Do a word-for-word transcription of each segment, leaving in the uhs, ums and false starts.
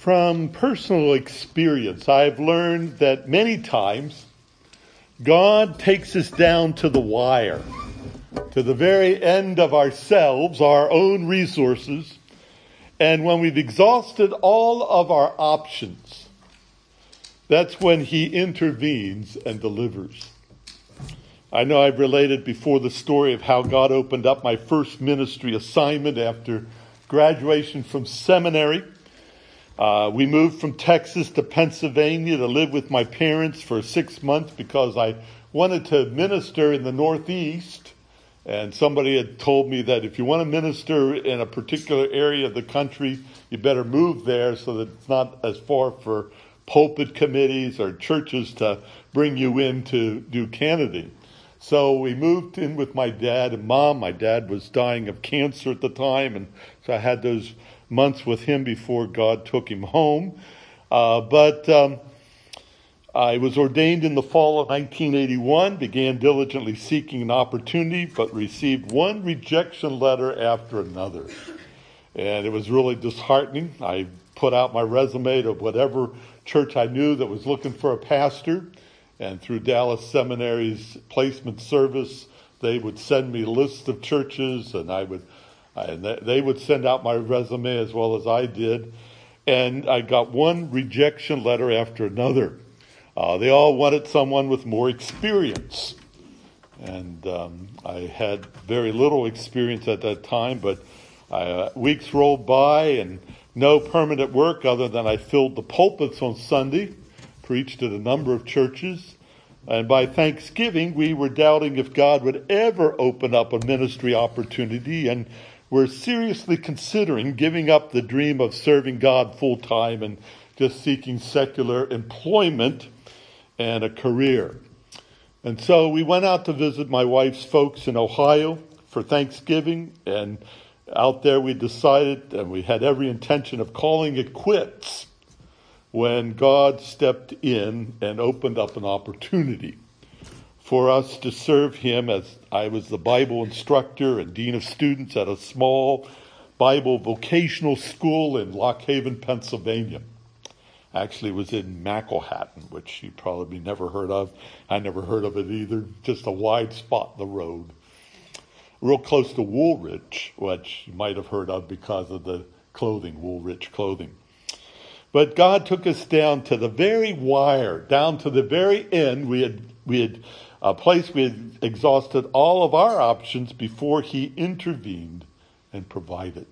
From personal experience, I've learned that many times God takes us down to the wire, to the very end of ourselves, our own resources, and when we've exhausted all of our options, that's when he intervenes and delivers. I know I've related before the story of how God opened up my first ministry assignment after graduation from seminary. Uh, we moved from Texas to Pennsylvania to live with my parents for six months because I wanted to minister in the Northeast. And somebody had told me that if you want to minister in a particular area of the country, you better move there so that it's not as far for pulpit committees or churches to bring you in to do candidating. So we moved in with my dad and mom. My dad was dying of cancer at the time, and so I had those months with him before God took him home. Uh, but um, I was ordained in the fall of nineteen eighty-one, began diligently seeking an opportunity, but received one rejection letter after another. And it was really disheartening. I put out my resume to whatever church I knew that was looking for a pastor. And through Dallas Seminary's placement service, they would send me a list of churches, and I would And they would send out my resume as well as I did. And I got one rejection letter after another. Uh, they all wanted someone with more experience. And um, I had very little experience at that time, but uh, weeks rolled by and no permanent work other than I filled the pulpits on Sunday, preached at a number of churches. And by Thanksgiving, we were doubting if God would ever open up a ministry opportunity, and we're seriously considering giving up the dream of serving God full-time and just seeking secular employment and a career. And so we went out to visit my wife's folks in Ohio for Thanksgiving, and out there we decided, and we had every intention of calling it quits, when God stepped in and opened up an opportunity for us to serve him, as I was the Bible instructor and dean of students at a small Bible vocational school in Lock Haven, Pennsylvania. Actually, it was in Macklehattan, which you probably never heard of. I never heard of it either. Just a wide spot in the road. Real close to Woolrich, which you might have heard of because of the clothing, Woolrich clothing. But God took us down to the very wire, down to the very end. We had we had a place we had exhausted all of our options before he intervened and provided.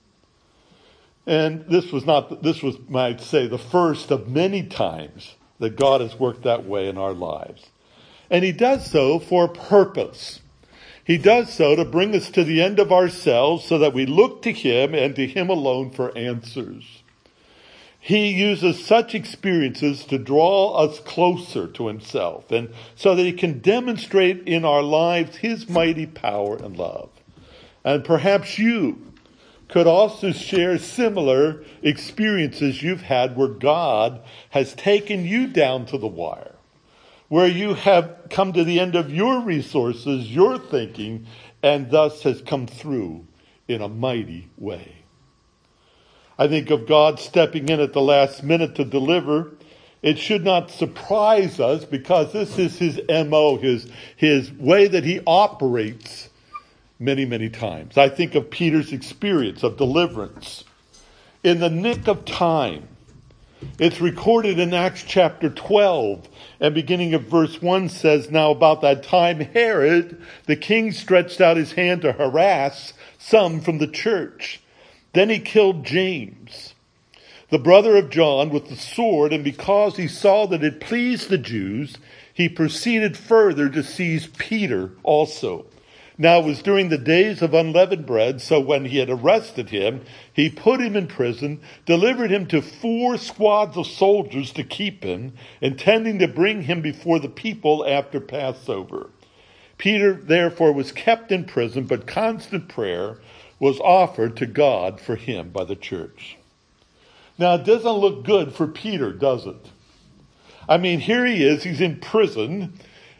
And this was not, this was, might say, the first of many times that God has worked that way in our lives. And he does so for a purpose. He does so to bring us to the end of ourselves so that we look to him and to him alone for answers. He uses such experiences to draw us closer to himself, and so that he can demonstrate in our lives his mighty power and love. And perhaps you could also share similar experiences you've had where God has taken you down to the wire, where you have come to the end of your resources, your thinking, and thus has come through in a mighty way. I think of God stepping in at the last minute to deliver. It should not surprise us because this is his M O, his, his way that he operates many, many times. I think of Peter's experience of deliverance. In the nick of time, it's recorded in Acts chapter twelve, and beginning of verse one says, "Now about that time Herod, the king, stretched out his hand to harass some from the church. Then he killed James, the brother of John, with the sword, and because he saw that it pleased the Jews, he proceeded further to seize Peter also. Now it was during the days of unleavened bread, so when he had arrested him, he put him in prison, delivered him to four squads of soldiers to keep him, intending to bring him before the people after Passover. Peter therefore was kept in prison, but constant prayer was offered to God for him by the church." Now, it doesn't look good for Peter, does it? I mean, here he is, he's in prison,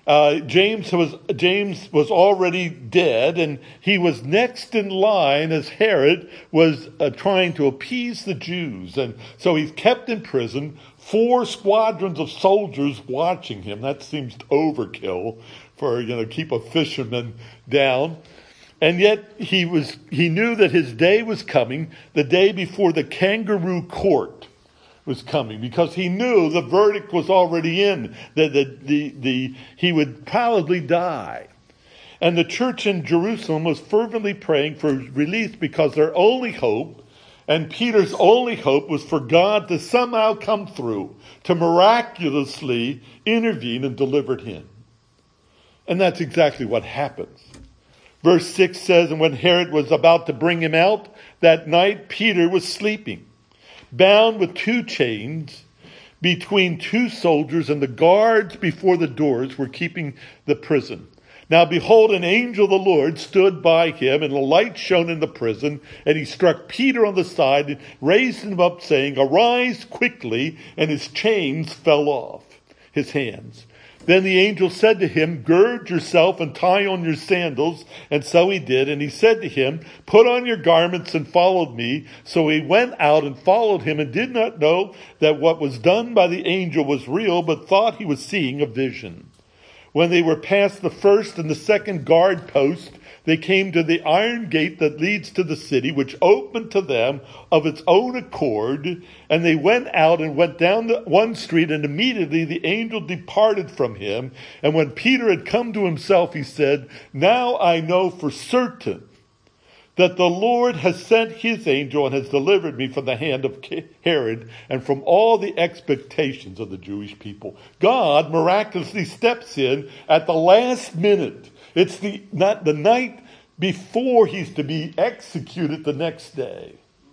Uh, James was James was already dead, and he was next in line as Herod was uh, trying to appease the Jews. And so he's kept in prison, four squadrons of soldiers watching him. That seems overkill for, you know, keep a fisherman down. And yet he was he knew that his day was coming, the day before the kangaroo court was coming, because he knew the verdict was already in, that the, the, the, he would probably die. And the church in Jerusalem was fervently praying for release, because their only hope, and Peter's only hope, was for God to somehow come through, to miraculously intervene and deliver him. And that's exactly what happens. Verse six says, and when Herod was about to bring him out that night, Peter was sleeping, bound with two chains between two soldiers, and the guards before the doors were keeping the prison. Now behold, an angel of the Lord stood by him, and a light shone in the prison, and he struck Peter on the side and raised him up, saying, arise quickly, and his chains fell off his hands. Then the angel said to him, gird yourself and tie on your sandals. And so he did. And he said to him, put on your garments and follow me. So he went out and followed him, and did not know that what was done by the angel was real, but thought he was seeing a vision. When they were past the first and the second guard post, they came to the iron gate that leads to the city, which opened to them of its own accord. And they went out and went down the one street, and immediately the angel departed from him. And when Peter had come to himself, he said, now I know for certain that the Lord has sent his angel and has delivered me from the hand of Herod and from all the expectations of the Jewish people. God miraculously steps in at the last minute. It's the not the night before he's to be executed the next day.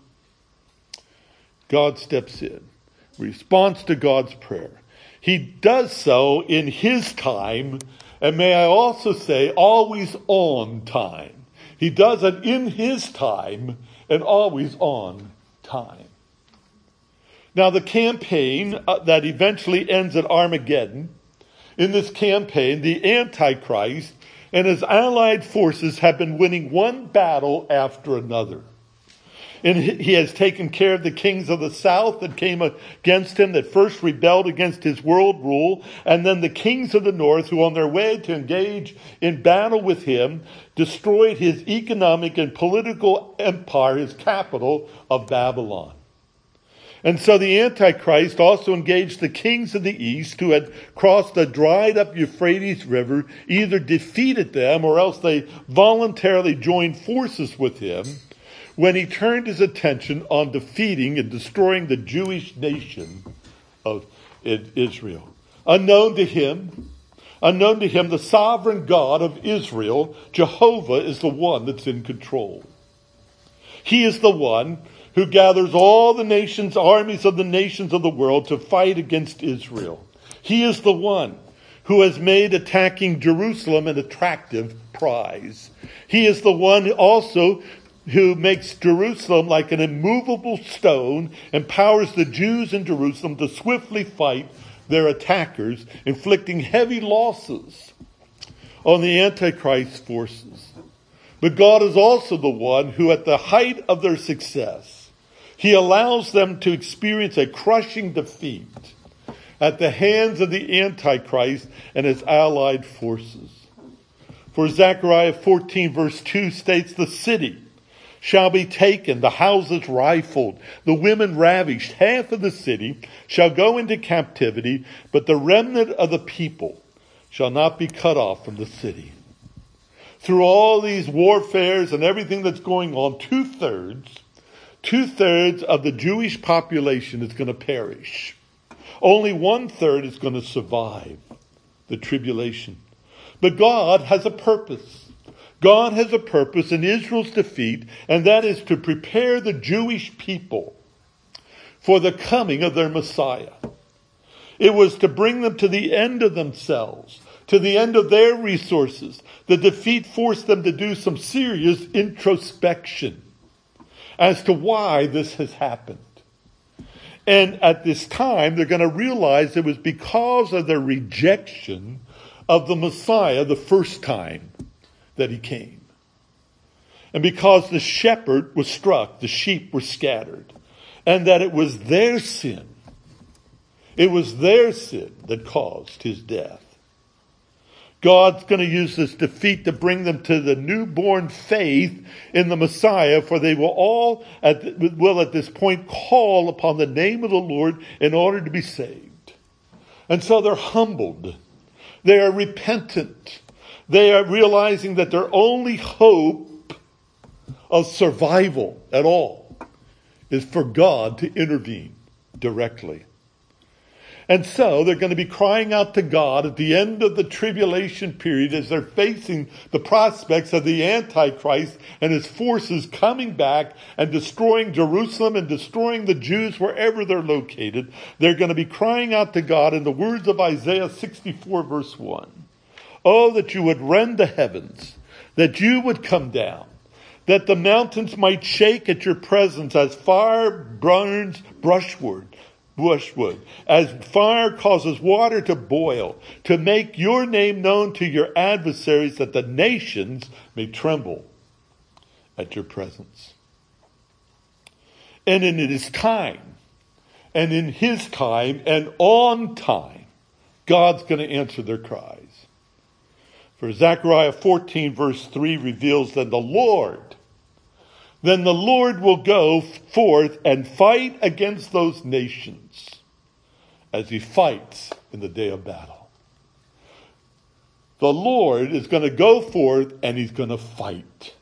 God steps in, responds to God's prayer. He does so in his time, and may I also say, always on time. He does it in his time and always on time. Now, the campaign uh, that eventually ends at Armageddon, in this campaign, the Antichrist and his allied forces have been winning one battle after another. And he has taken care of the kings of the south that came against him, that first rebelled against his world rule. And then the kings of the north, who on their way to engage in battle with him, destroyed his economic and political empire, his capital of Babylon. And so the Antichrist also engaged the kings of the east, who had crossed the dried up Euphrates River, either defeated them or else they voluntarily joined forces with him, when he turned his attention on defeating and destroying the Jewish nation of Israel. Unknown to him, unknown to him, the sovereign God of Israel, Jehovah, is the one that's in control. He is the one who gathers all the nations, armies of the nations of the world to fight against Israel. He is the one who has made attacking Jerusalem an attractive prize. He is the one also who makes Jerusalem like an immovable stone, empowers the Jews in Jerusalem to swiftly fight their attackers, inflicting heavy losses on the Antichrist forces. But God is also the one who, at the height of their success, he allows them to experience a crushing defeat at the hands of the Antichrist and his allied forces. For Zechariah fourteen verse two states, the city shall be taken, the houses rifled, the women ravished. Half of the city shall go into captivity, but the remnant of the people shall not be cut off from the city. Through all these warfares and everything that's going on, two-thirds, two-thirds of the Jewish population is going to perish. Only one-third is going to survive the tribulation. But God has a purpose. God has a purpose in Israel's defeat, and that is to prepare the Jewish people for the coming of their Messiah. It was to bring them to the end of themselves, to the end of their resources. The defeat forced them to do some serious introspection as to why this has happened. And at this time, they're going to realize it was because of their rejection of the Messiah the first time that he came. And because the shepherd was struck, the sheep were scattered. And that it was their sin. It was their sin that caused his death. God's going to use this defeat to bring them to the newborn faith in the Messiah, for they will all, at, will at this point call upon the name of the Lord in order to be saved. And so they're humbled. They are repentant. They are realizing that their only hope of survival at all is for God to intervene directly. And so they're going to be crying out to God at the end of the tribulation period as they're facing the prospects of the Antichrist and his forces coming back and destroying Jerusalem and destroying the Jews wherever they're located. They're going to be crying out to God in the words of Isaiah sixty-four verse one. Oh, that you would rend the heavens, that you would come down, that the mountains might shake at your presence as fire burns brushwood. Bushwood, as fire causes water to boil, to make your name known to your adversaries, that the nations may tremble at your presence. And in his time, and in his time, and on time, God's going to answer their cries. For Zechariah fourteen verse three reveals that the Lord Then the Lord will go forth and fight against those nations as he fights in the day of battle. The Lord is going to go forth and he's going to fight.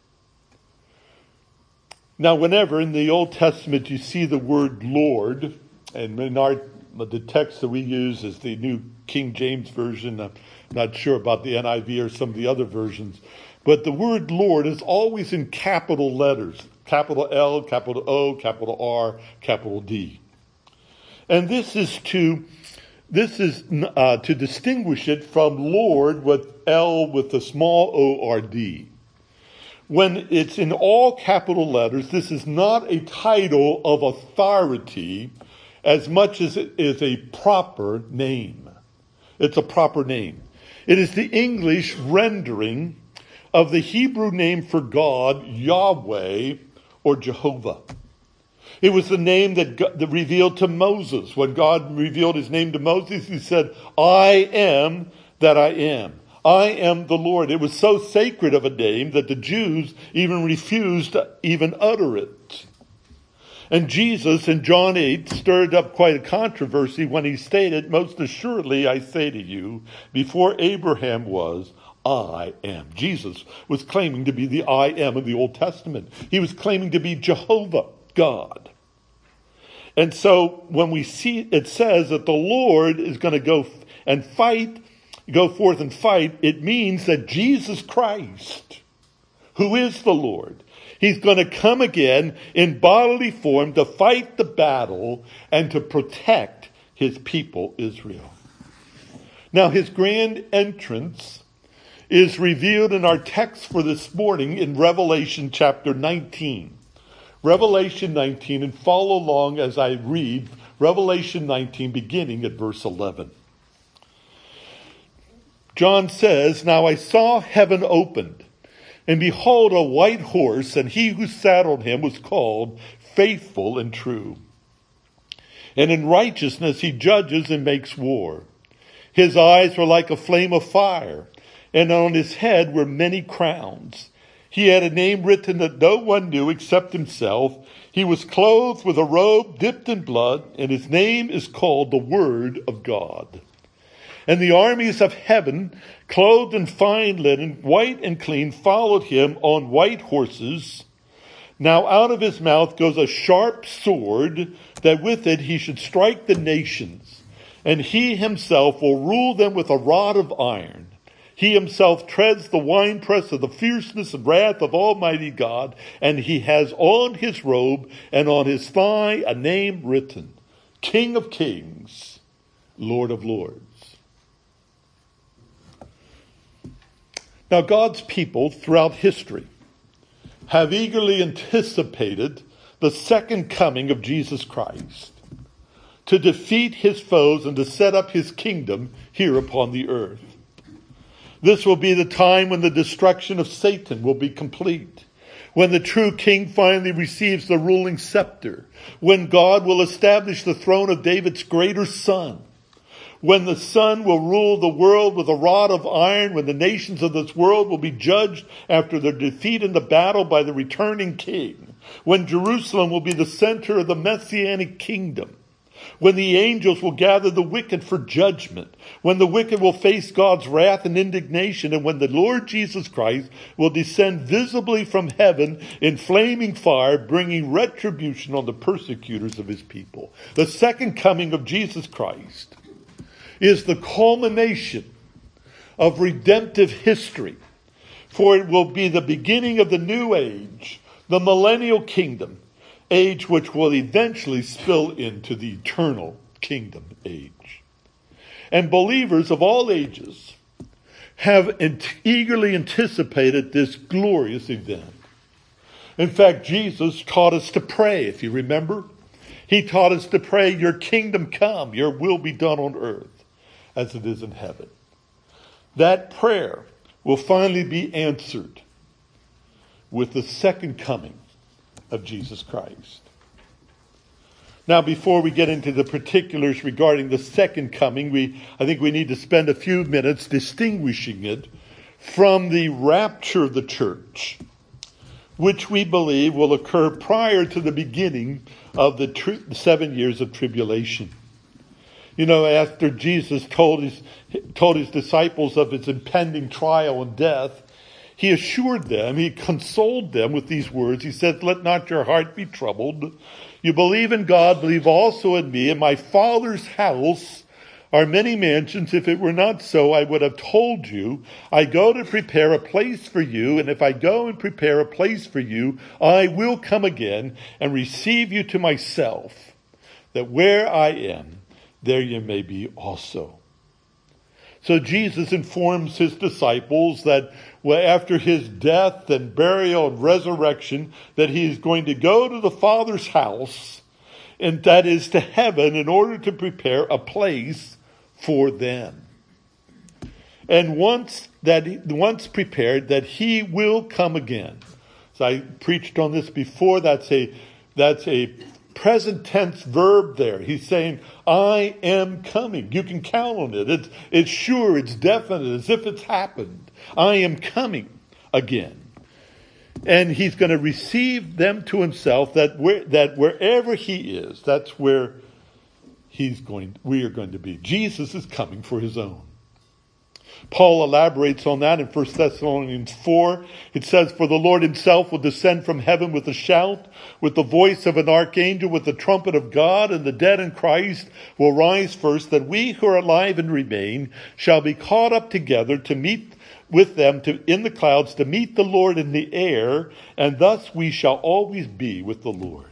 Now, whenever in the Old Testament you see the word Lord, and in our the text that we use is the New King James Version. I'm not sure about the N I V or some of the other versions. But the word Lord is always in capital letters. Capital L, capital O, capital R, capital D. And this is to this is uh, to distinguish it from Lord with L with the small O R D. When it's in all capital letters, this is not a title of authority as much as it is a proper name. It's a proper name. It is the English rendering of the Hebrew name for God, Yahweh, or Jehovah. It was the name that, God, that revealed to Moses. When God revealed his name to Moses, he said, I am that I am. I am the Lord. It was so sacred of a name that the Jews even refused to even utter it. And Jesus in John eight stirred up quite a controversy when he stated, most assuredly I say to you, before Abraham was, I am. Jesus was claiming to be the I am of the Old Testament. He was claiming to be Jehovah, God. And so when we see, it says that the Lord is going to go and fight, go forth and fight, it means that Jesus Christ, who is the Lord, he's going to come again in bodily form to fight the battle and to protect his people, Israel. Now, his grand entrance is revealed in our text for this morning in Revelation chapter nineteen. Revelation nineteen, and follow along as I read Revelation nineteen, beginning at verse eleven. John says, Now I saw heaven opened, and behold a white horse, and he who sat on him was called Faithful and True. And in righteousness he judges and makes war. His eyes were like a flame of fire, and on his head were many crowns. He had a name written that no one knew except himself. He was clothed with a robe dipped in blood, and his name is called the Word of God. And the armies of heaven, clothed in fine linen, white and clean, followed him on white horses. Now out of his mouth goes a sharp sword, that with it he should strike the nations, and he himself will rule them with a rod of iron. He himself treads the winepress of the fierceness and wrath of Almighty God, and he has on his robe and on his thigh a name written, King of Kings, Lord of Lords. Now, God's people throughout history have eagerly anticipated the second coming of Jesus Christ to defeat his foes and to set up his kingdom here upon the earth. This will be the time when the destruction of Satan will be complete, when the true king finally receives the ruling scepter, when God will establish the throne of David's greater son, when the Son will rule the world with a rod of iron, when the nations of this world will be judged after their defeat in the battle by the returning king, when Jerusalem will be the center of the messianic kingdom, when the angels will gather the wicked for judgment, when the wicked will face God's wrath and indignation, and when the Lord Jesus Christ will descend visibly from heaven in flaming fire, bringing retribution on the persecutors of his people. The second coming of Jesus Christ is the culmination of redemptive history, for it will be the beginning of the new age, the millennial kingdom, age which will eventually spill into the eternal kingdom age. And believers of all ages have eagerly anticipated this glorious event. In fact, Jesus taught us to pray, if you remember. He taught us to pray, your kingdom come, your will be done on earth as it is in heaven. That prayer will finally be answered with the second coming of Jesus Christ. Now, before we get into the particulars regarding the second coming, we I think we need to spend a few minutes distinguishing it from the rapture of the church, which we believe will occur prior to the beginning of the tri- seven years of tribulation. You know, after Jesus told his, told his disciples of his impending trial and death, he assured them, he consoled them with these words. He said, let not your heart be troubled. You believe in God, believe also in me. In my Father's house are many mansions. If it were not so, I would have told you. I go to prepare a place for you. And if I go and prepare a place for you, I will come again and receive you to myself, that where I am, there you may be also. So Jesus informs his disciples that after his death and burial and resurrection, that he is going to go to the Father's house, and that is to heaven, in order to prepare a place for them. And once that once prepared, that he will come again. So I preached on this before. That's a that's a present tense verb there. He's saying, I am coming. You can count on it. It's, it's sure, it's definite, as if it's happened. I am coming again. And he's going to receive them to himself, that where, that wherever he is, that's where he's going, we are going to be. Jesus is coming for his own. Paul elaborates on that in First Thessalonians four. It says, for the Lord himself will descend from heaven with a shout, with the voice of an archangel, with the trumpet of God, and the dead in Christ will rise first, that we who are alive and remain shall be caught up together to meet with them to, in the clouds, to meet the Lord in the air, and thus we shall always be with the Lord.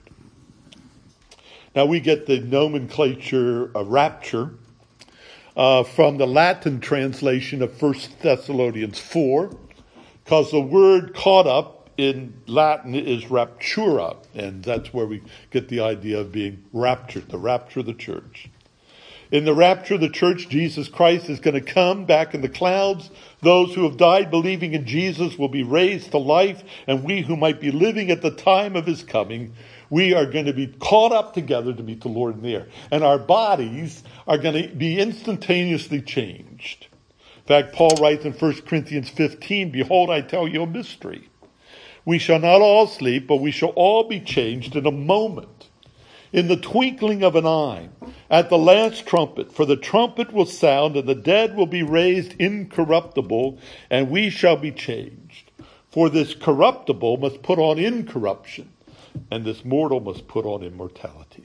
Now we get the nomenclature of rapture Uh, from the Latin translation of First Thessalonians four, because the word caught up in Latin is raptura, and that's where we get the idea of being raptured, the rapture of the church. In the rapture of the church, Jesus Christ is going to come back in the clouds. Those who have died believing in Jesus will be raised to life, and we who might be living at the time of his coming, we are going to be caught up together to meet the Lord in the air. And our bodies are going to be instantaneously changed. In fact, Paul writes in First Corinthians fifteen, behold, I tell you a mystery. We shall not all sleep, but we shall all be changed in a moment, in the twinkling of an eye, at the last trumpet. For the trumpet will sound, and the dead will be raised incorruptible, and we shall be changed. For this corruptible must put on incorruption, and this mortal must put on immortality.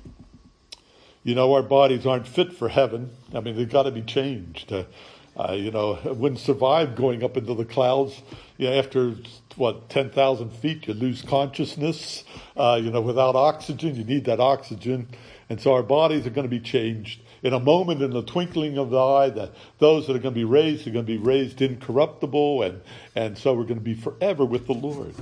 You know, our bodies aren't fit for heaven. I mean, they've got to be changed. Uh, uh, you know, wouldn't survive going up into the clouds. You know, after, what, ten thousand feet, you lose consciousness. Uh, you know, without oxygen, you need that oxygen. And so our bodies are going to be changed in a moment, in the twinkling of the eye. That those that are going to be raised are going to be raised incorruptible. And, and so we're going to be forever with the Lord.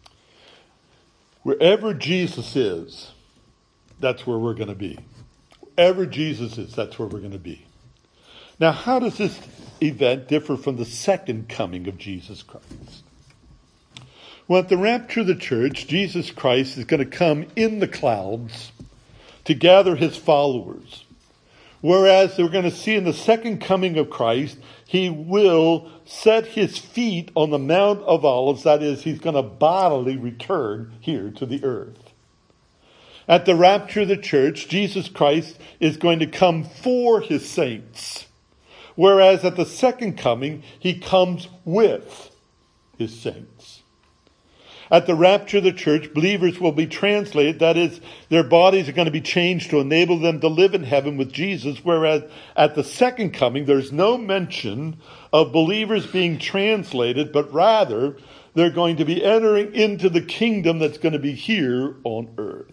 Wherever Jesus is, that's where we're going to be. Wherever Jesus is, that's where we're going to be. Now, how does this event differ from the second coming of Jesus Christ? Well, at the rapture of the church, Jesus Christ is going to come in the clouds to gather his followers. Whereas we're going to see in the second coming of Christ, he will set his feet on the Mount of Olives. That is, he's going to bodily return here to the earth. At the rapture of the church, Jesus Christ is going to come for his saints. Whereas at the second coming, he comes with his saints. At the rapture of the church, believers will be translated. That is, their bodies are going to be changed to enable them to live in heaven with Jesus. Whereas at the second coming, there's no mention of believers being translated, but rather they're going to be entering into the kingdom that's going to be here on earth.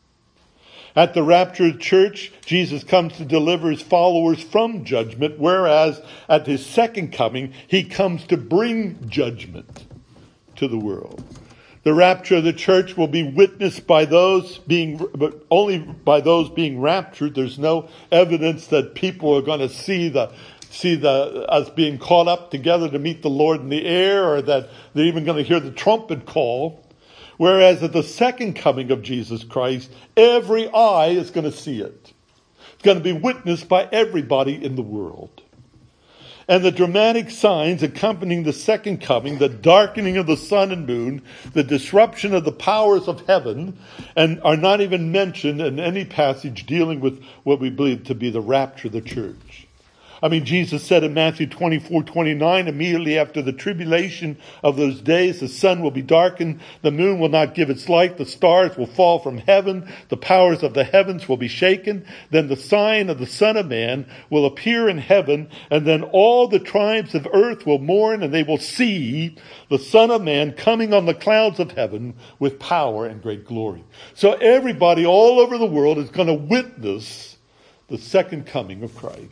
At the rapture of the church, Jesus comes to deliver his followers from judgment, whereas at his second coming, he comes to bring judgment to the world. The rapture of the church will be witnessed by those being, but only by those being raptured. There's no evidence that people are going to see the, see the, us being caught up together to meet the Lord in the air, or that they're even going to hear the trumpet call. Whereas at the second coming of Jesus Christ, every eye is going to see it. It's going to be witnessed by everybody in the world. And the dramatic signs accompanying the second coming, the darkening of the sun and moon, the disruption of the powers of heaven, and are not even mentioned in any passage dealing with what we believe to be the rapture of the church. I mean, Jesus said in Matthew twenty-four twenty-nine, immediately after the tribulation of those days, the sun will be darkened, the moon will not give its light, the stars will fall from heaven, the powers of the heavens will be shaken. Then the sign of the Son of Man will appear in heaven, and then all the tribes of earth will mourn, and they will see the Son of Man coming on the clouds of heaven with power and great glory. So everybody all over the world is going to witness the second coming of Christ.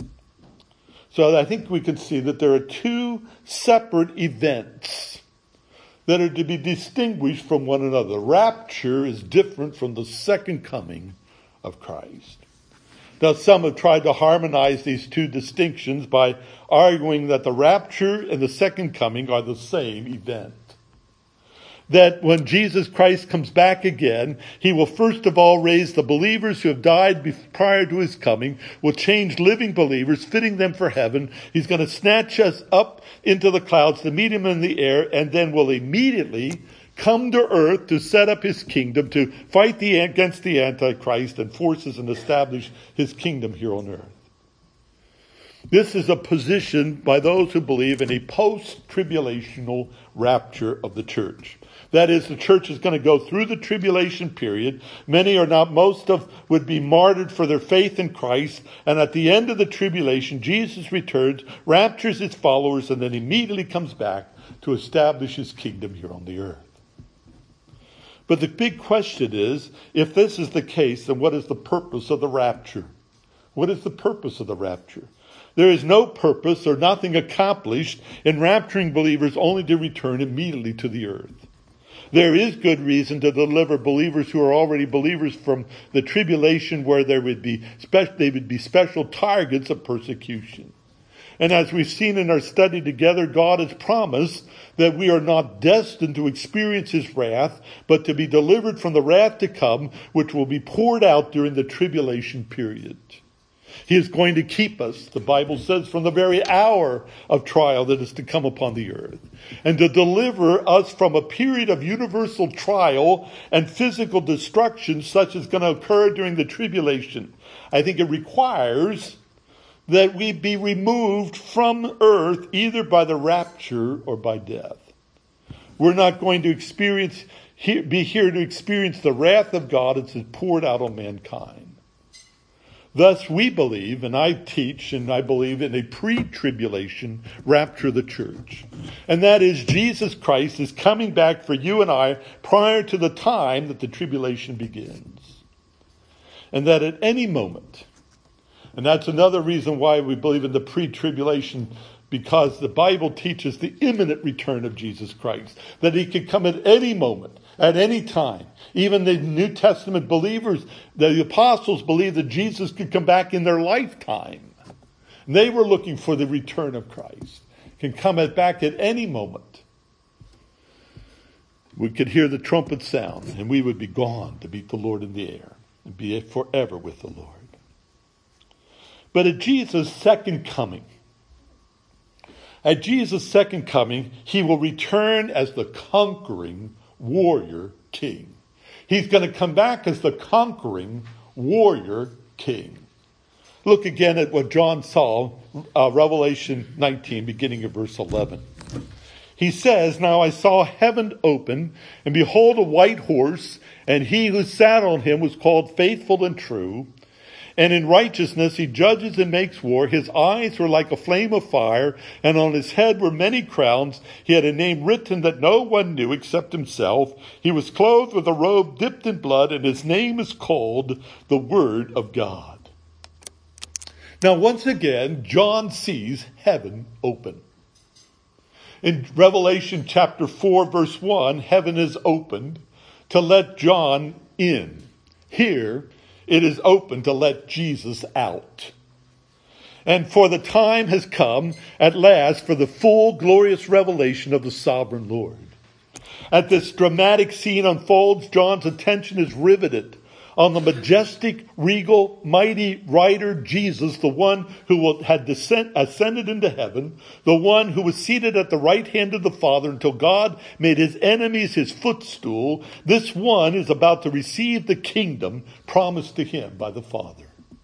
So I think we can see that there are two separate events that are to be distinguished from one another. The rapture is different from the second coming of Christ. Now, some have tried to harmonize these two distinctions by arguing that the rapture and the second coming are the same event. That when Jesus Christ comes back again, he will first of all raise the believers who have died prior to his coming, will change living believers, fitting them for heaven. He's going to snatch us up into the clouds to meet him in the air, and then will immediately come to earth to set up his kingdom, to fight the, against the Antichrist and forces and establish his kingdom here on earth. This is a position by those who believe in a post-tribulational rapture of the church. That is, the church is going to go through the tribulation period. Many or not, most of would be martyred for their faith in Christ. And at the end of the tribulation, Jesus returns, raptures his followers, and then immediately comes back to establish his kingdom here on the earth. But the big question is, if this is the case, then what is the purpose of the rapture? What is the purpose of the rapture? There is no purpose or nothing accomplished in rapturing believers only to return immediately to the earth. There is good reason to deliver believers who are already believers from the tribulation, where there would be spe- they would be special targets of persecution. And as we've seen in our study together, God has promised that we are not destined to experience his wrath, but to be delivered from the wrath to come, which will be poured out during the tribulation period. He is going to keep us, the Bible says, from the very hour of trial that is to come upon the earth, and to deliver us from a period of universal trial and physical destruction such as going to occur during the tribulation. I think it requires that we be removed from earth either by the rapture or by death. We're not going to experience be here to experience the wrath of God as it's poured out on mankind. Thus, we believe, and I teach, and I believe in a pre-tribulation rapture of the church. And that is, Jesus Christ is coming back for you and I prior to the time that the tribulation begins. And that at any moment, and that's another reason why we believe in the pre-tribulation, because the Bible teaches the imminent return of Jesus Christ, that he could come at any moment, at any time. Even the New Testament believers, the apostles, believed that Jesus could come back in their lifetime. And they were looking for the return of Christ. Can come back at any moment. We could hear the trumpet sound, and we would be gone to meet the Lord in the air and be forever with the Lord. But at Jesus' second coming, at Jesus' second coming, he will return as the conquering warrior king. He's going to come back as the conquering warrior king. Look again at what John saw, uh, Revelation nineteen, beginning of verse eleven. He says, "Now I saw heaven open, and behold a white horse, and he who sat on him was called Faithful and True. And in righteousness he judges and makes war. His eyes were like a flame of fire, and on his head were many crowns. He had a name written that no one knew except himself. He was clothed with a robe dipped in blood, and his name is called the Word of God." Now, once again, John sees heaven open. In Revelation chapter four, verse one, heaven is opened to let John in. Here, it is open to let Jesus out. And for the time has come, at last, for the full glorious revelation of the sovereign Lord. As this dramatic scene unfolds, John's attention is riveted on the majestic, regal, mighty rider Jesus, the one who had descend, ascended into heaven, the one who was seated at the right hand of the Father until God made his enemies his footstool. This one is about to receive the kingdom promised to him by the Father.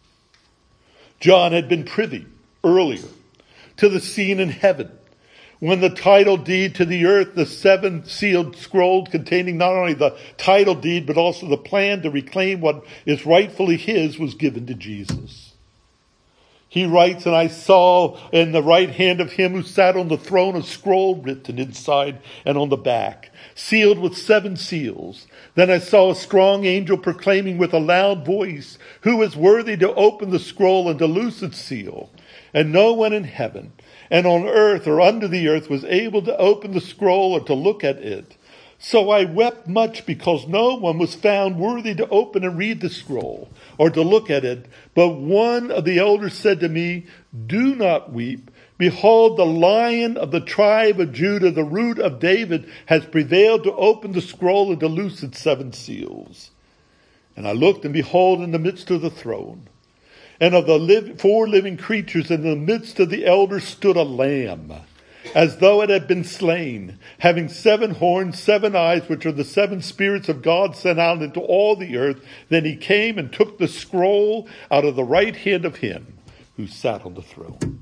John had been privy earlier to the scene in heaven, when the title deed to the earth, the seven sealed scrolls containing not only the title deed, but also the plan to reclaim what is rightfully his, was given to Jesus. He writes, "And I saw in the right hand of him who sat on the throne a scroll written inside and on the back, sealed with seven seals. Then I saw a strong angel proclaiming with a loud voice, 'Who is worthy to open the scroll and to loose its seal?' And no one in heaven and on earth or under the earth was able to open the scroll or to look at it. So I wept much because no one was found worthy to open and read the scroll or to look at it. But one of the elders said to me, 'Do not weep. Behold, the Lion of the tribe of Judah, the Root of David, has prevailed to open the scroll and to loose its seven seals.' And I looked, and behold, in the midst of the throne, and of the live, four living creatures, in the midst of the elders stood a lamb, as though it had been slain, having seven horns, seven eyes, which are the seven spirits of God sent out into all the earth. Then he came and took the scroll out of the right hand of him who sat on the throne."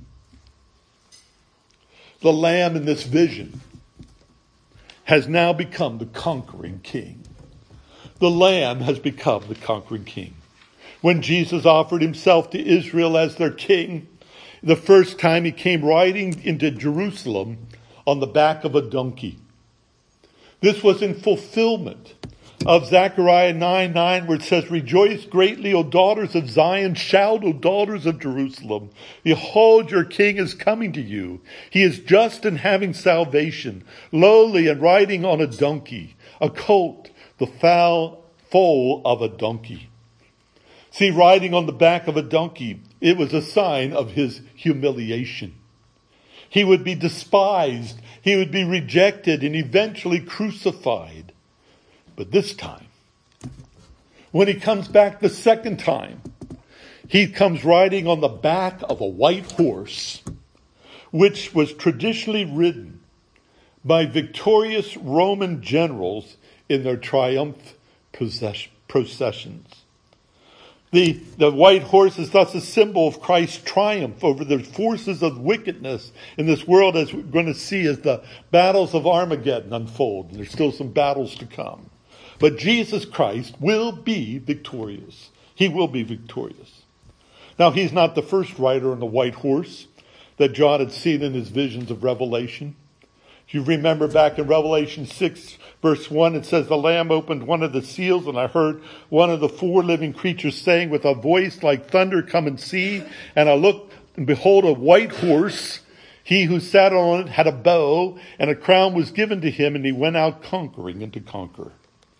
The lamb in this vision has now become the conquering king. The lamb has become the conquering king. When Jesus offered himself to Israel as their king, the first time he came riding into Jerusalem on the back of a donkey. This was in fulfillment of Zechariah nine nine, where it says, "Rejoice greatly, O daughters of Zion. Shout, O daughters of Jerusalem. Behold, your king is coming to you. He is just and having salvation, lowly and riding on a donkey, a colt, the foal foal of a donkey." See, riding on the back of a donkey, it was a sign of his humiliation. He would be despised, he would be rejected, and eventually crucified. But this time, when he comes back the second time, he comes riding on the back of a white horse, which was traditionally ridden by victorious Roman generals in their triumph processions. The, the white horse is thus a symbol of Christ's triumph over the forces of wickedness in this world, as we're going to see as the battles of Armageddon unfold. There's still some battles to come. But Jesus Christ will be victorious. He will be victorious. Now, he's not the first rider on the white horse that John had seen in his visions of Revelation. If you remember back in Revelation six, verse one, it says, "The Lamb opened one of the seals, and I heard one of the four living creatures saying with a voice like thunder, 'Come and see.' And I looked, and behold, a white horse. He who sat on it had a bow, and a crown was given to him, and he went out conquering and to conquer."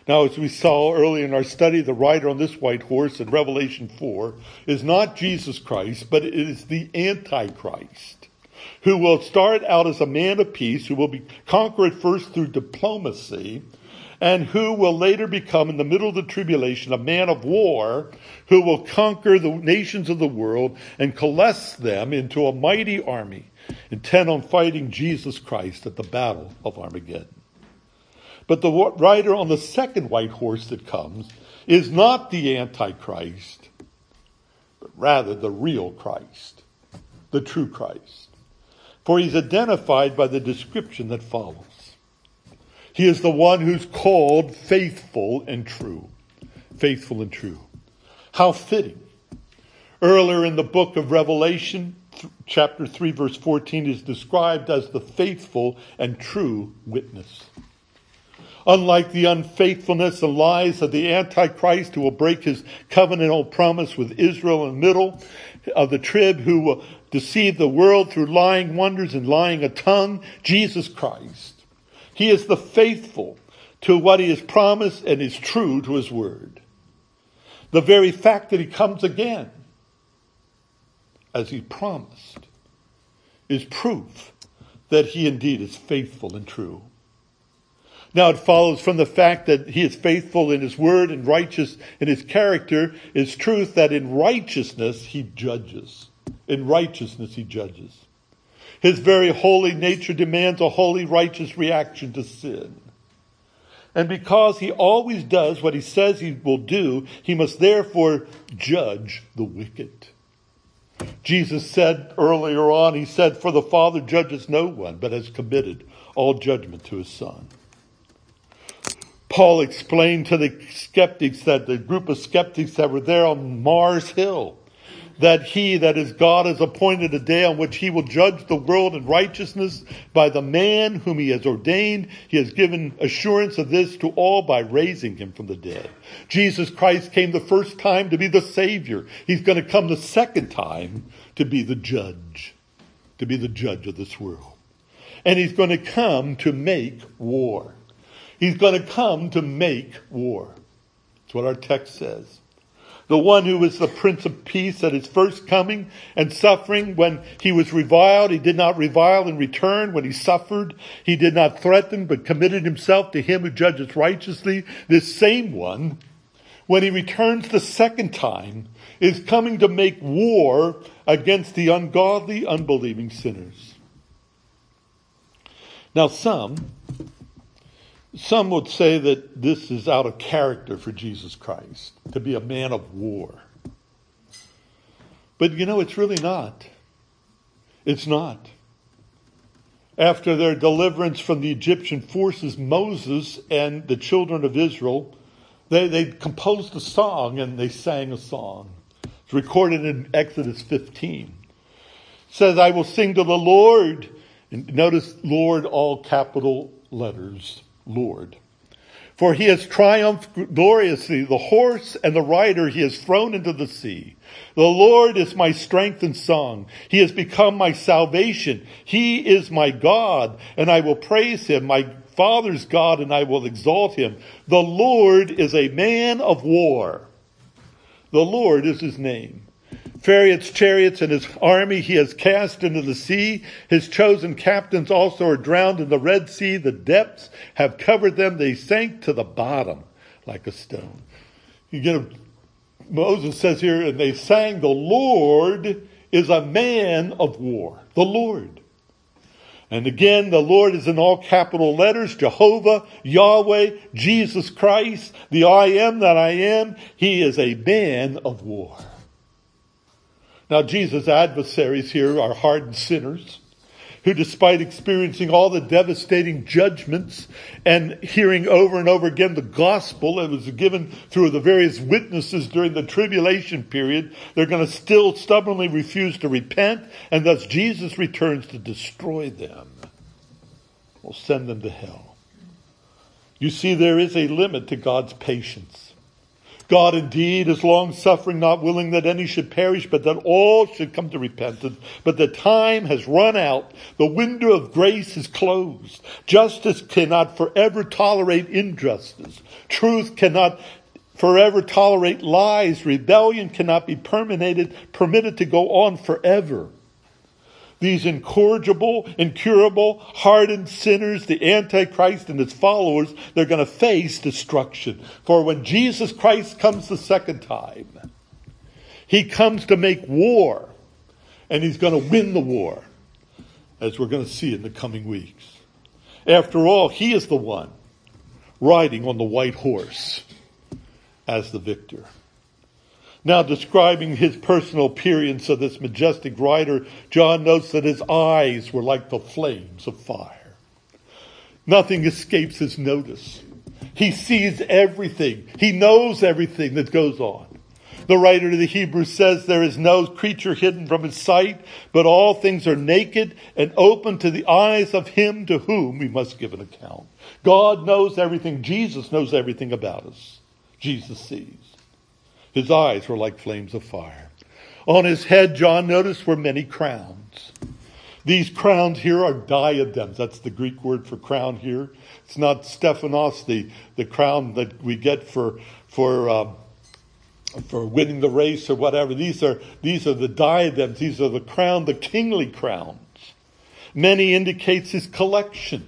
Now, as we saw early in our study, the rider on this white horse in Revelation four is not Jesus Christ, but it is the Antichrist, who will start out as a man of peace, who will be conquered first through diplomacy, and who will later become, in the middle of the tribulation, a man of war, who will conquer the nations of the world and coalesce them into a mighty army, intent on fighting Jesus Christ at the battle of Armageddon. But the rider on the second white horse that comes is not the Antichrist, but rather the real Christ, the true Christ. For he's identified by the description that follows. He is the one who's called faithful and true. Faithful and true. How fitting. Earlier in the book of Revelation, chapter three, verse fourteen, is described as the faithful and true witness. Unlike the unfaithfulness and lies of the Antichrist, who will break his covenantal promise with Israel in the middle of the trib, who will deceive the world through lying wonders and lying a tongue, Jesus Christ. He is the faithful to what he has promised and is true to his word. The very fact that he comes again, as he promised, is proof that he indeed is faithful and true. Now it follows from the fact that he is faithful in his word and righteous in his character, is truth that in righteousness he judges. In righteousness he judges. His very holy nature demands a holy, righteous reaction to sin. And because he always does what he says he will do, he must therefore judge the wicked. Jesus said earlier on, he said, "For the Father judges no one, but has committed all judgment to his Son." Paul explained to the skeptics, that the group of skeptics that were there on Mars Hill, that he, that is God, has appointed a day on which he will judge the world in righteousness by the man whom he has ordained. He has given assurance of this to all by raising him from the dead. Jesus Christ came the first time to be the Savior. He's going to come the second time to be the judge, to be the judge of this world. And he's going to come to make war. He's going to come to make war. That's what our text says. The one who was the Prince of Peace at his first coming and suffering, when he was reviled, he did not revile in return. When he suffered, he did not threaten, but committed himself to him who judges righteously. This same one, when he returns the second time, is coming to make war against the ungodly, unbelieving sinners. Now some... Some would say that this is out of character for Jesus Christ, to be a man of war. But you know, it's really not. It's not. After their deliverance from the Egyptian forces, Moses and the children of Israel, they, they composed a song and they sang a song. It's recorded in Exodus fifteen. It says, "I will sing to the Lord." And notice Lord, all capital letters. Lord. "For he has triumphed gloriously. The horse and the rider he has thrown into the sea. The Lord is my strength and song. He has become my salvation. He is my God, and I will praise him, my Father's God, and I will exalt him. The Lord is a man of war." The Lord is his name. "Chariots, chariots, and his army he has cast into the sea. His chosen captains also are drowned in the Red Sea. The depths have covered them. They sank to the bottom like a stone." You get a, Moses says here, and they sang, "The Lord is a man of war." The Lord. And again, the Lord is in all capital letters. Jehovah, Yahweh, Jesus Christ, the I am that I am. He is a man of war. Now, Jesus' adversaries here are hardened sinners who, despite experiencing all the devastating judgments and hearing over and over again the gospel that was given through the various witnesses during the tribulation period, they're going to still stubbornly refuse to repent, and thus Jesus returns to destroy them. Will send them to hell. You see, there is a limit to God's patience. God indeed is long-suffering, not willing that any should perish, but that all should come to repentance. But the time has run out. The window of grace is closed. Justice cannot forever tolerate injustice. Truth cannot forever tolerate lies. Rebellion cannot be permitted, permitted to go on forever. These incorrigible, incurable, hardened sinners, the Antichrist and his followers, they're going to face destruction. For when Jesus Christ comes the second time, he comes to make war, and he's going to win the war, as we're going to see in the coming weeks. After all, he is the one riding on the white horse as the victor. Now, describing his personal appearance of this majestic rider, John notes that his eyes were like the flames of fire. Nothing escapes his notice. He sees everything. He knows everything that goes on. The writer to the Hebrews says there is no creature hidden from his sight, but all things are naked and open to the eyes of him to whom we must give an account. God knows everything. Jesus knows everything about us. Jesus sees. His eyes were like flames of fire. On his head, John noticed, were many crowns. These crowns here are diadems. That's the Greek word for crown here. It's not Stephanos, the, the crown that we get for for um, for winning the race or whatever. These are these are the diadems. These are the crown, the kingly crowns. Many indicates his collection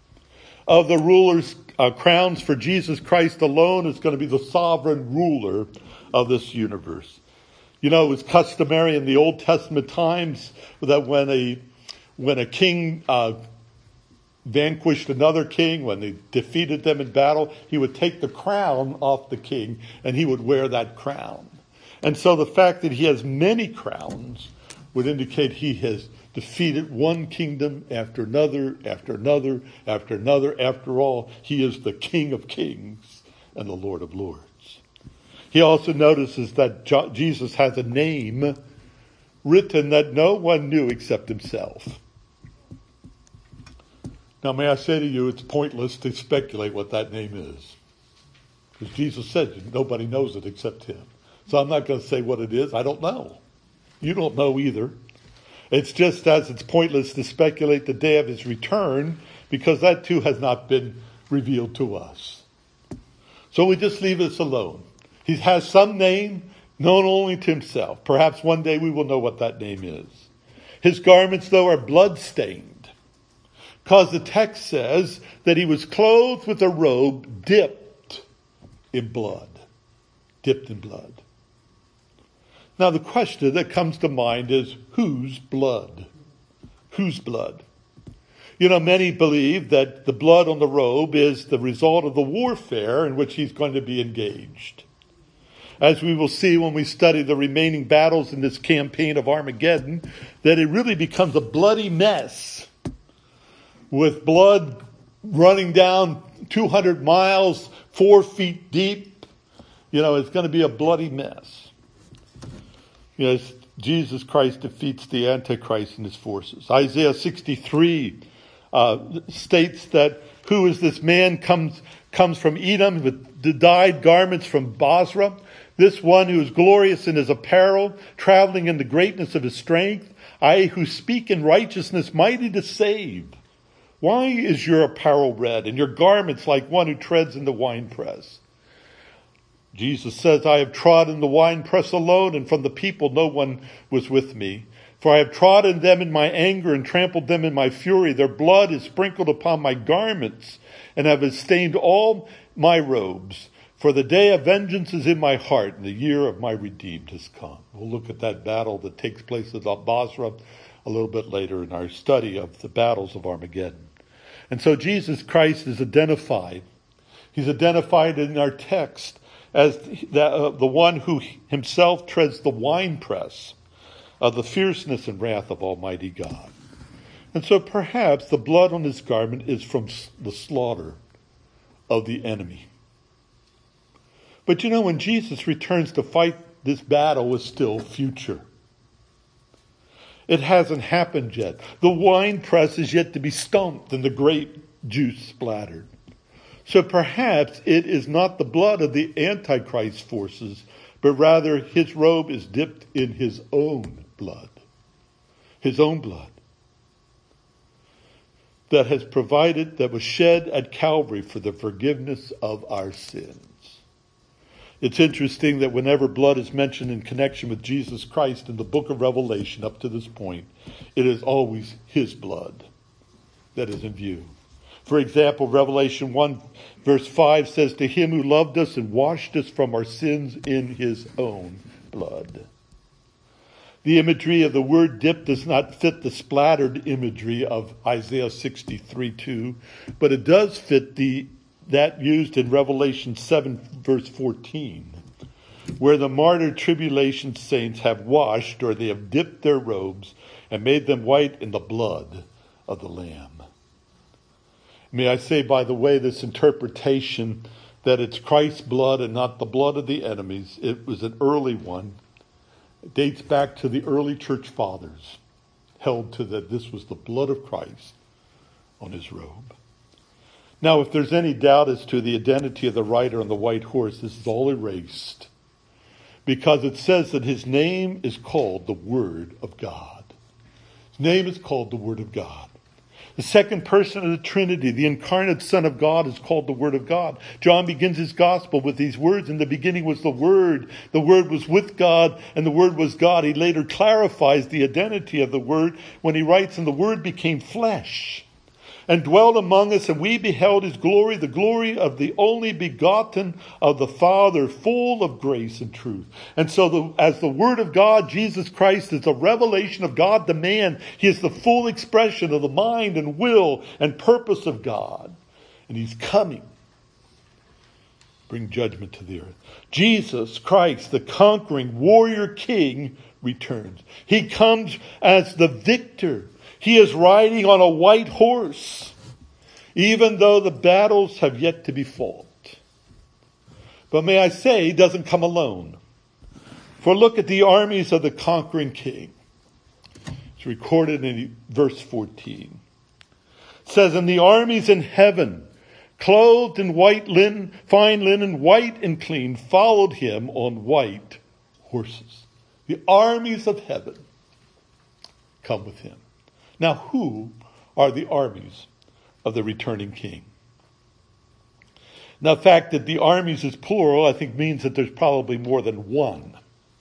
of the ruler's uh, crowns. For Jesus Christ alone is going to be the sovereign ruler of this universe. You know, it was customary in the Old Testament times that when a when a king uh, vanquished another king, when they defeated them in battle, he would take the crown off the king and he would wear that crown. And so the fact that he has many crowns would indicate he has defeated one kingdom after another, after another, after another. After all, he is the King of Kings and the Lord of Lords. He also notices that Jesus has a name written that no one knew except himself. Now, may I say to you, it's pointless to speculate what that name is. Because Jesus said nobody knows it except him. So I'm not going to say what it is. I don't know. You don't know either. It's just as it's pointless to speculate the day of his return, because that too has not been revealed to us. So we just leave this alone. He has some name known only to himself. Perhaps one day we will know what that name is. His garments, though, are blood-stained, because the text says that he was clothed with a robe dipped in blood. Dipped in blood. Now the question that comes to mind is, whose blood? Whose blood? You know, many believe that the blood on the robe is the result of the warfare in which he's going to be engaged. As we will see when we study the remaining battles in this campaign of Armageddon, that it really becomes a bloody mess with blood running down two hundred miles, four feet deep. You know, it's going to be a bloody mess. You know, Jesus Christ defeats the Antichrist and his forces. Isaiah sixty-three uh, states that who is this man comes comes from Edom with the dyed garments from Basra. This one who is glorious in his apparel, traveling in the greatness of his strength. I who speak in righteousness, mighty to save. Why is your apparel red and your garments like one who treads in the winepress? Jesus says, I have trodden the winepress alone, and from the people no one was with me. For I have trodden them in my anger and trampled them in my fury. Their blood is sprinkled upon my garments and have stained all my robes. For the day of vengeance is in my heart, and the year of my redeemed has come. We'll look at that battle that takes place at Basra a little bit later in our study of the battles of Armageddon. And so Jesus Christ is identified. He's identified in our text as the, uh, the one who himself treads the winepress of the fierceness and wrath of Almighty God. And so perhaps the blood on his garment is from the slaughter of the enemy. But you know, when Jesus returns to fight, this battle is still future. It hasn't happened yet. The wine press is yet to be stumped and the grape juice splattered. So perhaps it is not the blood of the Antichrist forces, but rather his robe is dipped in his own blood. His own blood. That has provided, that was shed at Calvary for the forgiveness of our sins. It's interesting that whenever blood is mentioned in connection with Jesus Christ in the book of Revelation up to this point, it is always his blood that is in view. For example, Revelation one verse five says, to him who loved us and washed us from our sins in his own blood. The imagery of the word dip does not fit the splattered imagery of Isaiah sixty-three two, but it does fit the that used in Revelation seven verse fourteen, where the martyred tribulation saints have washed, or they have dipped their robes and made them white in the blood of the Lamb. May I say, by the way, this interpretation that it's Christ's blood and not the blood of the enemies, it was an early one. It dates back to the early church fathers, held to that this was the blood of Christ on his robe. Now, if there's any doubt as to the identity of the rider on the white horse, this is all erased, because it says that his name is called the Word of God. His name is called the Word of God. The second person of the Trinity, the incarnate Son of God, is called the Word of God. John begins his gospel with these words, in the beginning was the Word. The Word was with God, and the Word was God. He later clarifies the identity of the Word when he writes, and the Word became flesh and dwelt among us, and we beheld his glory, the glory of the only begotten of the Father, full of grace and truth. And so the, as the Word of God, Jesus Christ is the revelation of God to man. He is the full expression of the mind and will and purpose of God. And he's coming. Bring judgment to the earth. Jesus Christ, the conquering warrior king, returns. He comes as the victor. He is riding on a white horse, even though the battles have yet to be fought. But may I say, he doesn't come alone. For look at the armies of the conquering king. It's recorded in verse fourteen. It says, and the armies in heaven, clothed in white linen, fine linen, white and clean, followed him on white horses. The armies of heaven come with him. Now, who are the armies of the returning king? Now, the fact that the armies is plural, I think, means that there's probably more than one.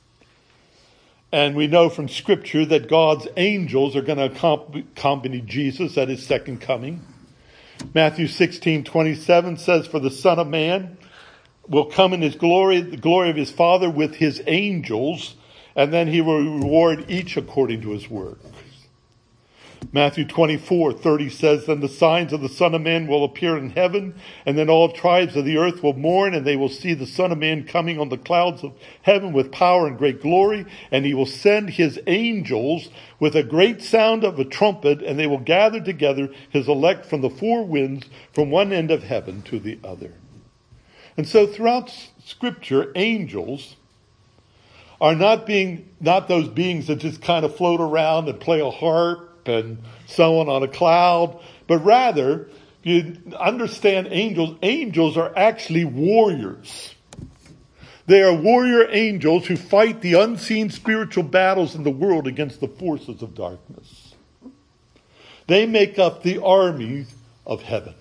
And we know from Scripture that God's angels are going to accompany Jesus at his second coming. Matthew sixteen twenty-seven says, for the Son of Man will come in his glory, the glory of his Father with his angels, and then he will reward each according to his work. Matthew twenty-four thirty says, then the signs of the Son of Man will appear in heaven, and then all tribes of the earth will mourn, and they will see the Son of Man coming on the clouds of heaven with power and great glory, and he will send his angels with a great sound of a trumpet, and they will gather together his elect from the four winds, from one end of heaven to the other. And so throughout Scripture, angels are not being, not those beings that just kind of float around and play a harp and so on on a cloud, but rather, you understand angels, angels are actually warriors. They are warrior angels who fight the unseen spiritual battles in the world against the forces of darkness. They make up the armies of heaven.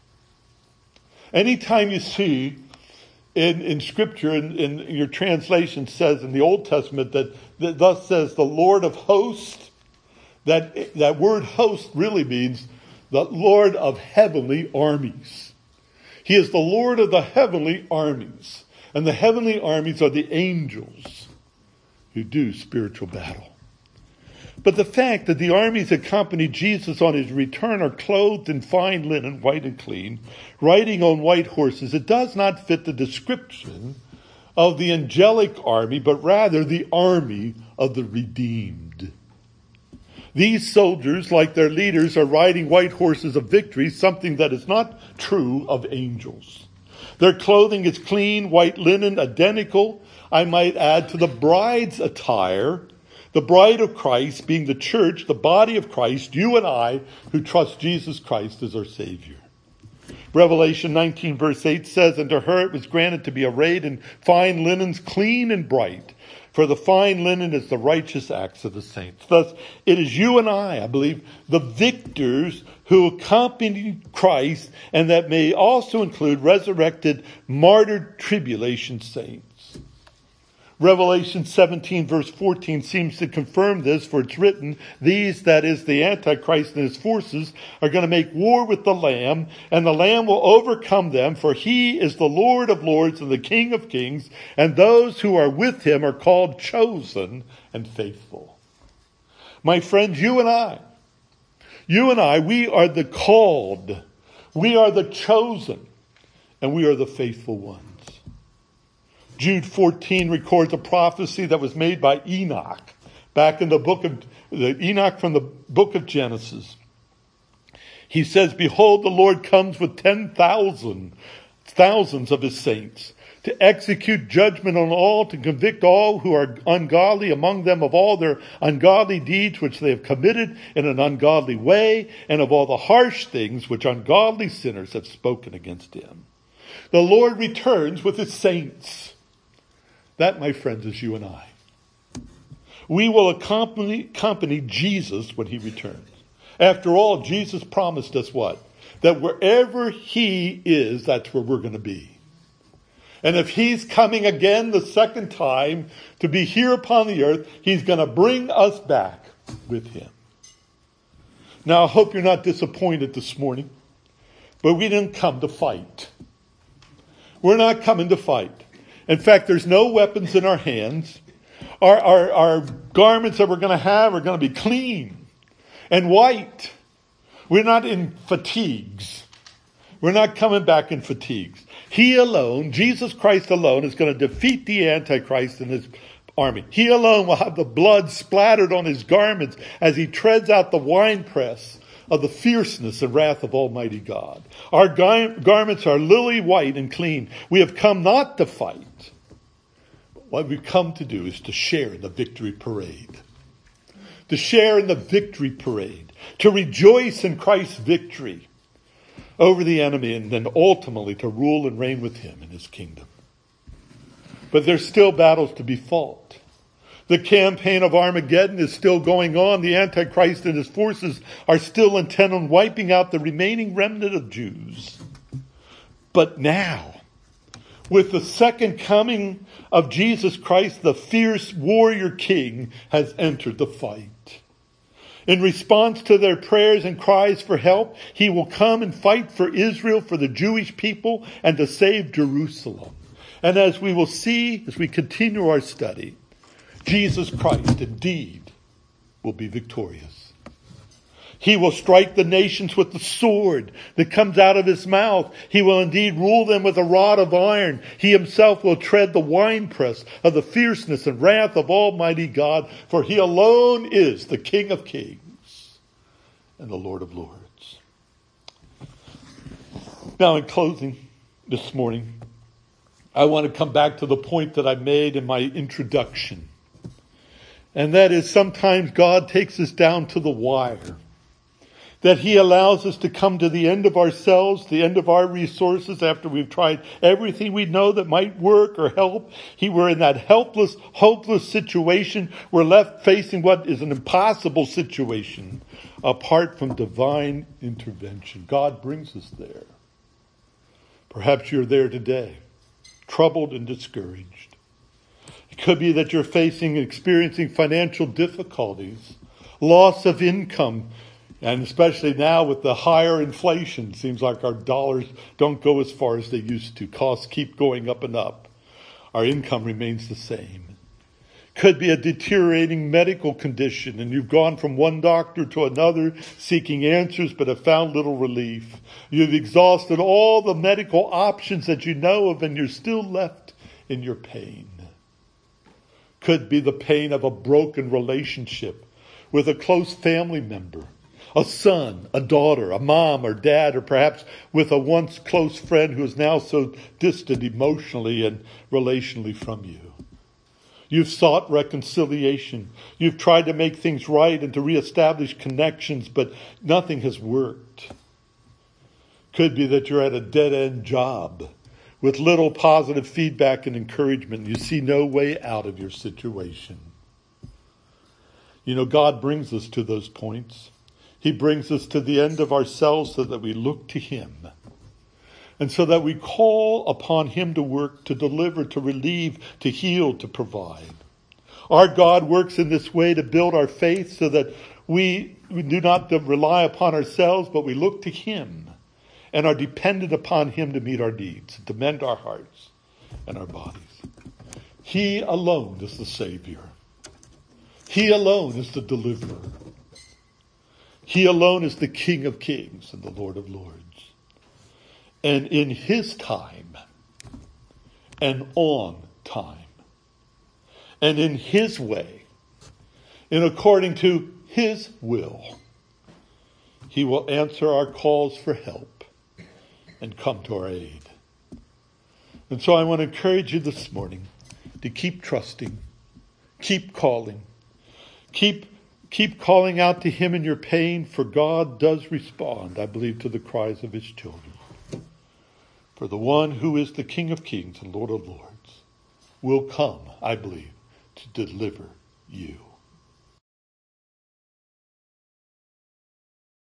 Anytime you see in, in Scripture, in, in your translation says in the Old Testament that, that thus says the Lord of hosts, That, that word host really means the Lord of heavenly armies. He is the Lord of the heavenly armies. And the heavenly armies are the angels who do spiritual battle. But the fact that the armies accompany Jesus on his return are clothed in fine linen, white and clean, riding on white horses, it does not fit the description of the angelic army, but rather the army of the redeemed. These soldiers, like their leaders, are riding white horses of victory, something that is not true of angels. Their clothing is clean, white linen, identical, I might add, to the bride's attire, the bride of Christ being the church, the body of Christ, you and I, who trust Jesus Christ as our Savior. Revelation nineteen verse eight says, "And to her it was granted to be arrayed in fine linens, clean and bright. For the fine linen is the righteous acts of the saints." Thus, it is you and I, I believe, the victors who accompany Christ, and that may also include resurrected, martyred tribulation saints. Revelation seventeen verse fourteen seems to confirm this, for it's written, "These," that is the Antichrist and his forces, "are going to make war with the Lamb, and the Lamb will overcome them, for he is the Lord of lords and the King of kings, and those who are with him are called chosen and faithful." My friends, you and I, you and I, we are the called, we are the chosen, and we are the faithful ones. Jude fourteen records a prophecy that was made by Enoch back in the book of the Enoch from the book of Genesis. He says, "Behold, the Lord comes with ten thousand thousands of his saints to execute judgment on all, to convict all who are ungodly among them of all their ungodly deeds which they have committed in an ungodly way, and of all the harsh things which ungodly sinners have spoken against him." The Lord returns with his saints. That, my friends, is you and I. We will accompany, accompany Jesus when he returns. After all, Jesus promised us what? That wherever he is, that's where we're going to be. And if he's coming again the second time to be here upon the earth, he's going to bring us back with him. Now, I hope you're not disappointed this morning, but we didn't come to fight. We're not coming to fight. In fact, there's no weapons in our hands. Our, our, our garments that we're going to have are going to be clean and white. We're not in fatigues. We're not coming back in fatigues. He alone, Jesus Christ alone, is going to defeat the Antichrist and his army. He alone will have the blood splattered on his garments as he treads out the winepress of the fierceness and wrath of Almighty God. Our gar- garments are lily white and clean. We have come not to fight. But what we've come to do is to share in the victory parade. To share in the victory parade. To rejoice in Christ's victory over the enemy, and then ultimately to rule and reign with him in his kingdom. But there's still battles to be fought. The campaign of Armageddon is still going on. The Antichrist and his forces are still intent on wiping out the remaining remnant of Jews. But now, with the second coming of Jesus Christ, the fierce warrior king has entered the fight. In response to their prayers and cries for help, he will come and fight for Israel, for the Jewish people, and to save Jerusalem. And as we will see as we continue our study, Jesus Christ indeed will be victorious. He will strike the nations with the sword that comes out of his mouth. He will indeed rule them with a rod of iron. He himself will tread the winepress of the fierceness and wrath of Almighty God, for he alone is the King of kings and the Lord of lords. Now, in closing this morning, I want to come back to the point that I made in my introduction. And that is, sometimes God takes us down to the wire. That he allows us to come to the end of ourselves, the end of our resources after we've tried everything we know that might work or help. He, we're in that helpless, hopeless situation. We're left facing what is an impossible situation apart from divine intervention. God brings us there. Perhaps you're there today, troubled and discouraged. It could be that you're facing and experiencing financial difficulties, loss of income, and especially now with the higher inflation. It seems like our dollars don't go as far as they used to. Costs keep going up and up. Our income remains the same. Could be a deteriorating medical condition, and you've gone from one doctor to another seeking answers but have found little relief. You've exhausted all the medical options that you know of, and you're still left in your pain. Could be the pain of a broken relationship with a close family member, a son, a daughter, a mom or dad, or perhaps with a once close friend who is now so distant emotionally and relationally from you. You've sought reconciliation. You've tried to make things right and to reestablish connections, but nothing has worked. Could be that you're at a dead-end job with little positive feedback and encouragement. You see no way out of your situation. You know, God brings us to those points. He brings us to the end of ourselves so that we look to him. And so that we call upon him to work, to deliver, to relieve, to heal, to provide. Our God works in this way to build our faith so that we, we do not rely upon ourselves, but we look to him and are dependent upon him to meet our needs, to mend our hearts and our bodies. He alone is the Savior. He alone is the deliverer. He alone is the King of Kings and the Lord of Lords. And in his time, and on time, and in his way, and according to his will, he will answer our calls for help and come to our aid. And so I want to encourage you this morning to keep trusting, keep calling, keep keep calling out to him in your pain, for God does respond, I believe, to the cries of his children. For the one who is the King of Kings and Lord of Lords will come, I believe, to deliver you.